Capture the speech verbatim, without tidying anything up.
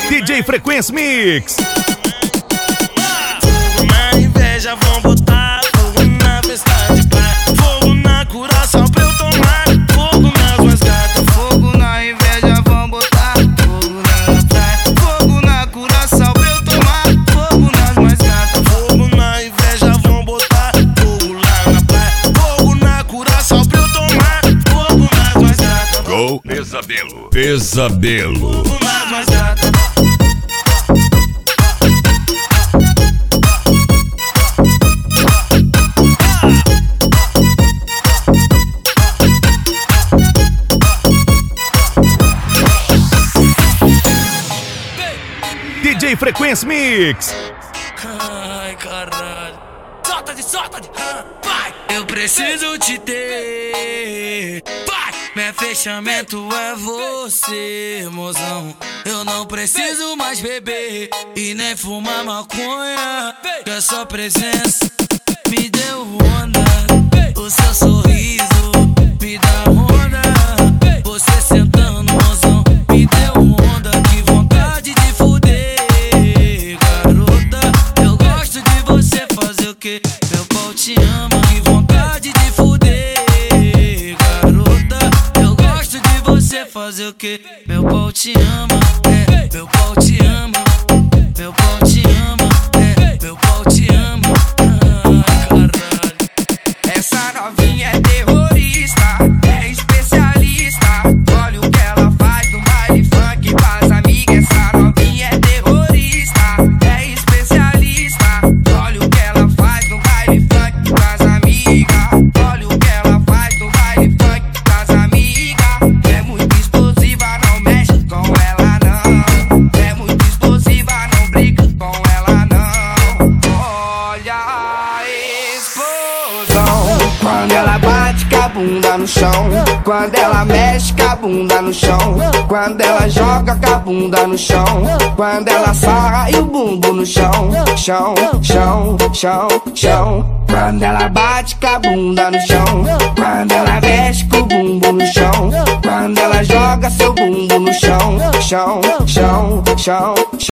D J Frequência Mix. Fogo na inveja, vão botar fogo na festa de praia. Fogo na curação pra eu tomar. Fogo nas mais gatas. Fogo na inveja, vão botar fogo na praia. Fogo na curação pra eu tomar. Fogo nas mais gatas. Fogo na inveja, vão botar fogo lá na praia. Fogo na curação pra eu tomar. Fogo nas mais gatas. Go Pesadelo. Pesadelo. Fogo nas mais gatas. D J Frequência Mix. Ai, caralho. Solta de, solta de. Vai. Eu preciso te ter. Vai. Meu fechamento é você, mozão. Eu não preciso mais beber e nem fumar maconha. Que a sua presença me deu onda. O seu sorriso me dá onda. Você sentando, mozão, me deu onda. Que vontade de fuder, garota. Eu gosto de você fazer o que? Meu pau te ama. Que vontade de fuder, garota. Eu gosto de você fazer o que? Meu pau te ama, é, meu pau te ama. Meu pau te ama, é, meu pau te ama. Ah, caralho. Essa novinha é terrorista, é especialista. Olha o que ela faz no baile funk com as amigas. Essa novinha é terrorista, é especialista. Olha o que ela faz no baile funk com as amigas. Olha o que ela faz no baile funk com as amigas. É muito explosiva, não mexe com ela não. É muito explosiva, não briga com ela não. Olha a explosão quando ela bate com a bunda no chão, quando ela mexe com a bunda no chão, quando ela joga com a bunda no chão, quando ela sarra e o bumbum no chão, chão, chão, chão, chão. Quando ela bate com a bunda no chão, quando ela mexe com o bumbum no chão, quando ela joga seu bumbum no chão, chão, chão, chão.